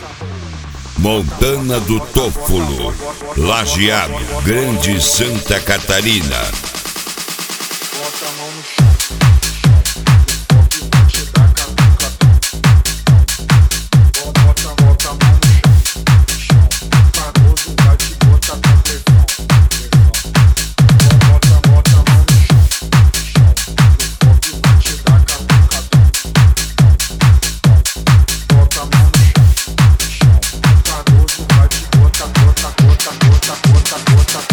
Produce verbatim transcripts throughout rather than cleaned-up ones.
Montana do Tófolo, Lajeado, Grande Santa Catarina. Bota a mão no chão, chão, vai te dar catuca. Bota, bota a mão no chão, chão, Cardoso vai te botar com pressão, pressão. Bota, bota a mão no chão, chão, vai te dar catuca. Bota a mão no chão, chão, Cardoso vai te botar, bota, bota, bota, bota, bota.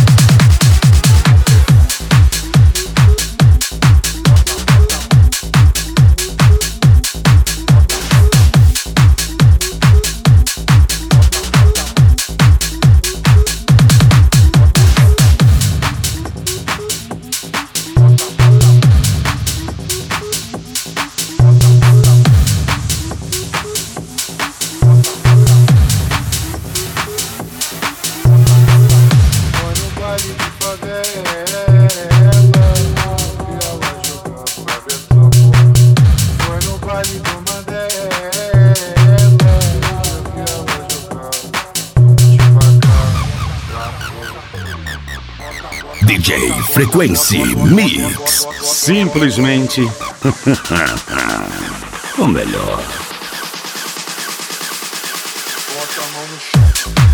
D J Frequency Mix. Simplesmente o melhor. Bota a mão no chão.